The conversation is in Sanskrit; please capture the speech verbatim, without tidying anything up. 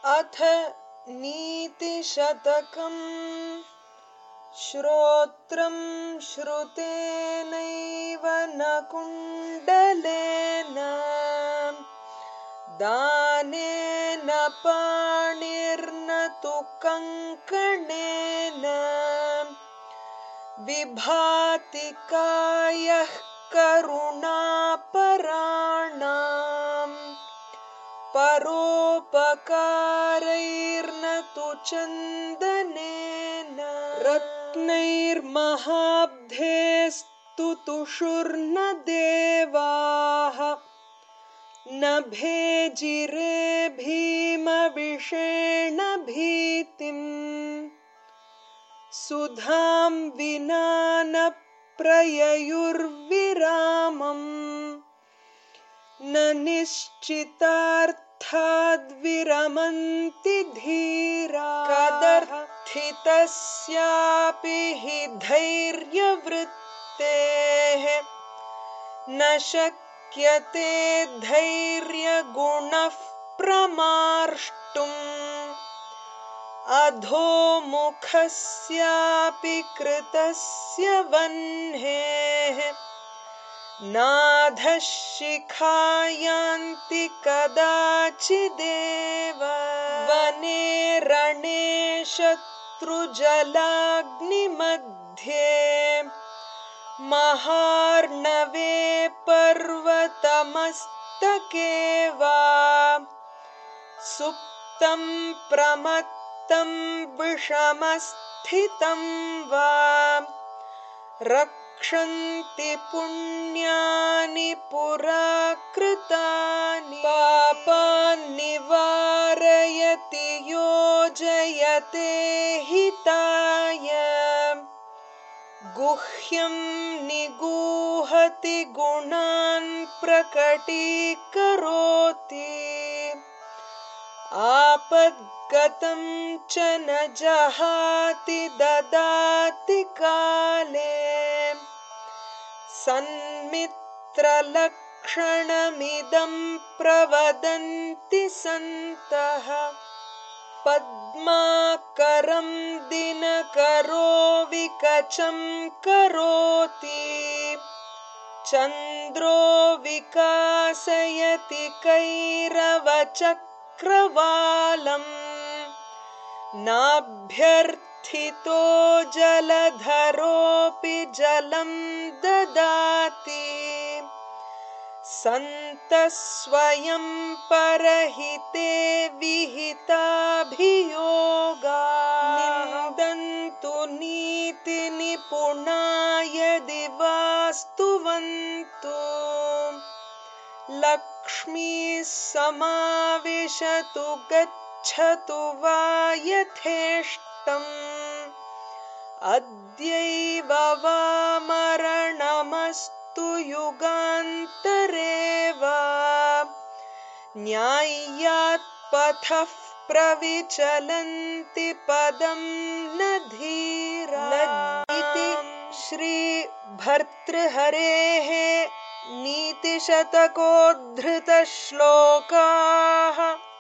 अथ नीतिशतकम्। श्रोत्रं श्रुतेनैव न कुण्डलेन, दानेन पाणिर्न तु कङ्कणेन। विभाति कायः करुणापराणाम्, परोपकारैर्न तु चन्दनेन। रत्नैर्महाब्धेस्तु तुषुर्न देवाः, न भेजिरे भीमविषेण भीतिम्। सुधां विना न प्रययुर्विरामम्, न निश्चितार्थाद्विरमन्ति धीरा। कदर्थितस्यापि हि धैर्यवृत्तेः, न शक्यते धैर्यगुणः प्रमार्ष्टुम्। अधोमुखस्यापि कृतस्य वह्नेः, नाधः शिखायान्ति कदाचिदेव। वने रणे शत्रुजलाग्निमध्ये, महार्णवे पर्वतमस्तके वा। सुप्तं प्रमत्तं विषमस्थितं वा, रक्षन्ति पुण्यानि पुरा कृतानि। पापान्निवारयति योजयते हिताय, गुह्यं निगूहति गुणान् प्रकटीकरोति। आपद्गतं च न जहाति ददाति काले, सन्मित्रलक्षणमिदं प्रवदन्ति सन्तः। पद्माकरं दिनकरो विकचं करोति, चन्द्रो विकासयति कैरवचक्रवालम्। नाभ्यर्थितो जलधरोऽपि जलं ददाति, सन्तः स्वयं परहिते विहिताभियोगाः। निन्दन्तु नीतिनिपुणा यदि वास्तुवन्तु, लक्ष्मीः समाविशतु गच्छतु वा यथेष्टम्। अद्यैव वा मरणमस्तु युगान्तरे वा, न्याय्यात् पथः प्रविचलन्ति पदं न धीरा। इति श्री भर्तृहरेः नीतिशतकोद्धृतश्लोकाः।